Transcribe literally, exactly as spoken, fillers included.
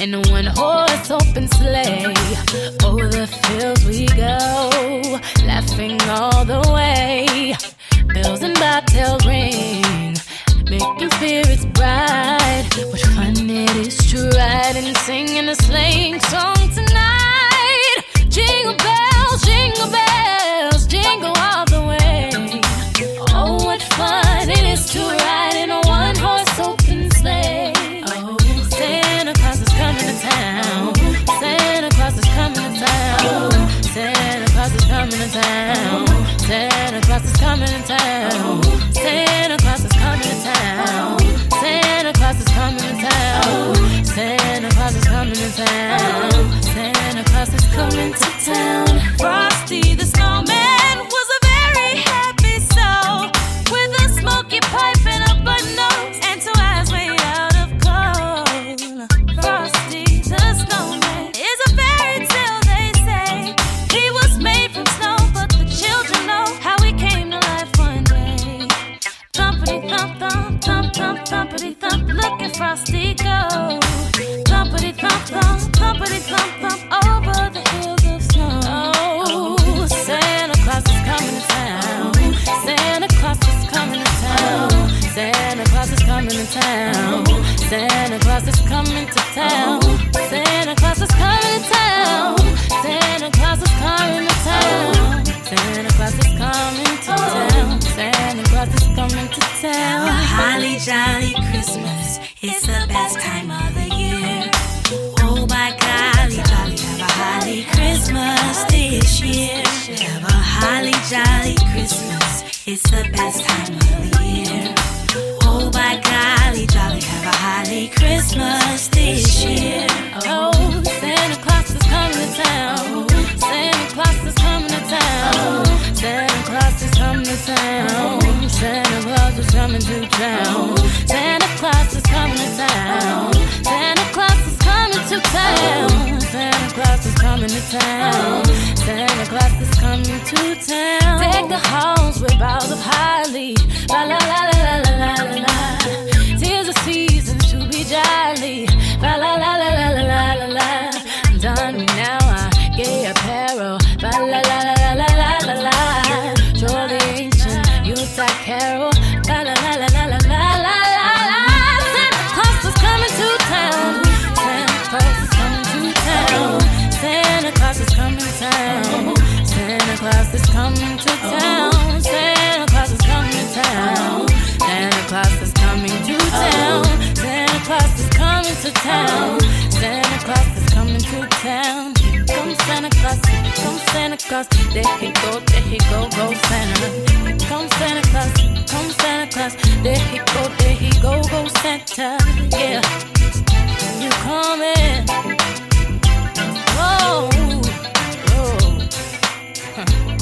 in a one-horse open sleigh. Over the fields we go, laughing all the way. Bells and bobtails ring, making spirits bright. What fun it is to ride and sing in a sleighing song tonight. Jingle bells, jingle bells, jingle all the way. Oh, what fun it is to ride in a one-horse open sleigh. Oh, Santa Claus is coming to town. Santa Claus is coming to town. Santa Claus is coming to town. Santa Claus is coming to town. Santa Claus is coming to town. Santa Claus is coming to town. Santa Claus is coming to town. Santa Claus is coming to town. Frosty the snowman was a very happy soul, with a smoky pipe and a button nose and two eyes made out of coal. Frosty the snowman is a fairy tale, they say. He was made from snow, but the children know how he came to life one day. Thumpity thump thump, thump thump, thumpity thump, look at Frosty go. Thumpity thump thump, thumpity thump thump, over the hills of snow. Oh, Santa Claus is coming to town. Santa Claus is coming to town. Santa Claus is coming to town. Santa Claus is coming to town. Santa Claus is coming to town. Santa Claus is coming to town. Santa Claus is coming to town. Santa Claus is coming to town. Have a holly jolly Christmas, it's the best time of the year. Oh my golly jolly, have a holly Christmas this year. Have a holly jolly Christmas, it's the best time of the year. Oh my golly jolly, have a holly Christmas this year. Oh, Santa Claus is coming to town. Santa Claus is coming to town. Santa Claus is coming to town. Santa Claus is coming to town. Santa Claus is coming to town. Santa Claus is coming to town. Santa Claus is coming to town. Santa Claus is coming to town. Take the halls with boughs of holly. La la la la la la la la. Tis a season to be jolly. La la la la la la la la la. Done me now, I gay apparel. La la la la la la la la la. Joy the ancient Yuletide carol. La la la la la la la la la la. Santa Claus is coming to town. Santa Claus is coming to town. Santa Claus is coming to town. Santa Claus is coming to town. Santa Claus is coming to town. Santa Claus is coming to town. Santa Claus is coming to town. Santa Claus is coming to town. Come Santa Claus, come Santa Claus. There he go, there he go, go Santa. Come Santa Claus, come Santa Claus. There he go, there he go, go Santa. Yeah, you coming? Oh, oh. Huh.